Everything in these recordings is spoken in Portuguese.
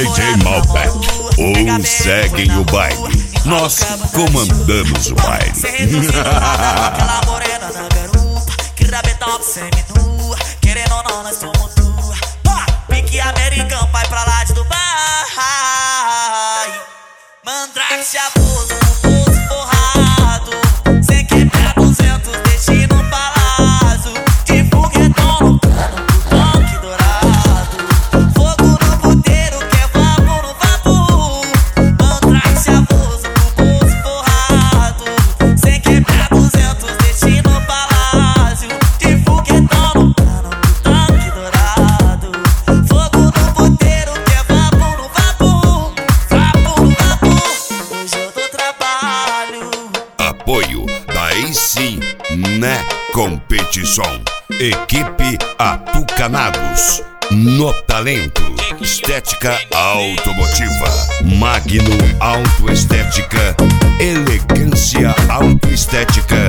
DJ Malbec, ou seguem o baile. Nós comandamos o baile. Aquela morena na garupa, que rabetão semi-nua, querendo ou não, nós somos tua. Pique americano, vai pra lá de Dubai. Mandrake chavoso, com bolso forrado, sem quebrar 200, destino palácio. De foguetão no cano, do tanque dourado. Fogo no puteiro, que é vapor no vapor. Mandrake chavoso, com bolso forrado, sem quebrar 200, destino palácio. De foguetão no cano, do tanque dourado. Fogo no puteiro, que é vapor no vapor. Vapor no vapor. Hoje eu dou trabalho. Apoio da AC Né Competição. Equipe Atucanados. No Talento. Estética automotiva. Magno Autoestética. Elegância Autoestética.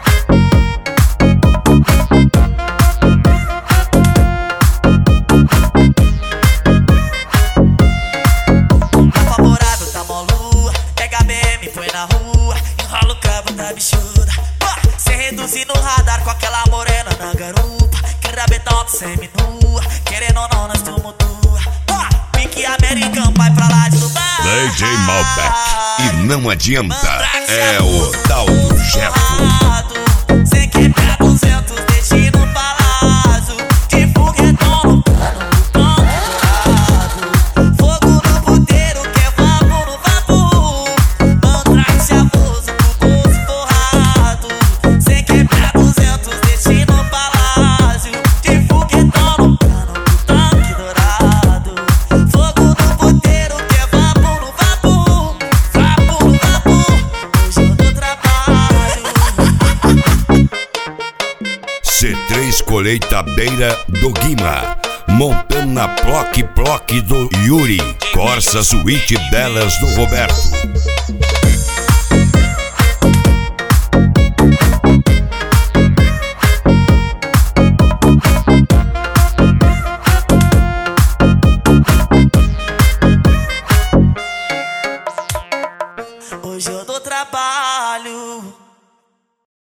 Tá favorável, tá molu. Pega a BM, põe na rua. Enrola o cabo da bichuda. Cê reduzir no radar com aquela morena na garupa. Que rabetão semi-nua, querendo ou não, nós somos tua. Pique americano, vai pra lá de Dubai. DJ Malbec. E não adianta, é o tal do Jefo. Sem quebrar 200, destino palácio. De foguetão no cano, do tanque dourado. Fogo no puteiro, que é vapor no vapor. Mandrake chavoso, com bolso forrado, sem quebrar 200, destino palácio. De foguetão no cano, do tanque dourado. Fogo no puteiro, que é vapor no vapor. Vapor no vapor. Hoje eu dou trabalho. C3 Colheitadeira do Guima. Montana Ploc do Yuri. Corsa Suíte Belas do Roberto.